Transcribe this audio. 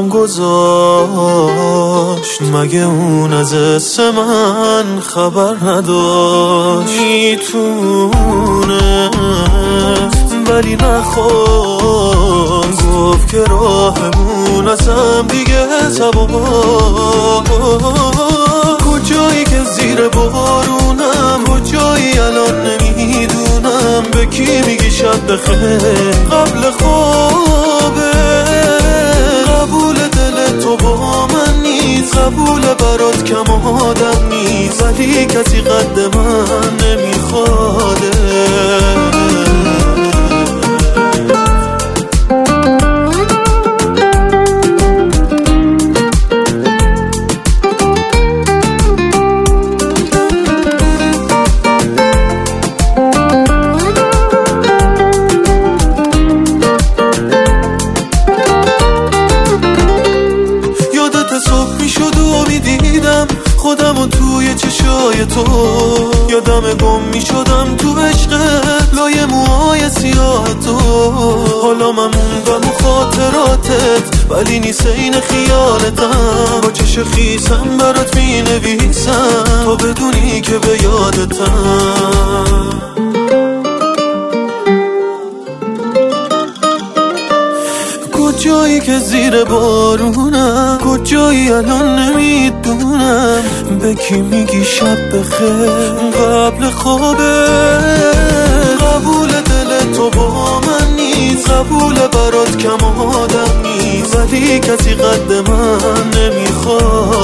برام گذاشت، مگه اون از اسم من خبر نداشت؟ میتونست ولی نخواست، گفت که راهمون از هم دیگه تباهی. کجایی که زیر بارونم، کجایی الان نمیدونم، به کی میگی شب بخیر قبل خوابه؟ قبول دل تو با من نیست، قبول برات کم آدم نیست، ولی کسی قد من نمیخواده. خودمو توی چشای تو، یادم گم می شدم تو عشق لای موهای سیاه تو. حالا من موندم و خاطراتت، ولی نیست این خیالتم. با چش خیسم برات می نویسم تا بدونی که به یادتم. کجایی که زیر بارونم، کجایی الان نمیدونم، به کی میگی شب بخیر قبل خوابه؟ قبول دل تو با من نیست، قبول برات کم آدم نیست، ولی کسی قد من نمیخواد.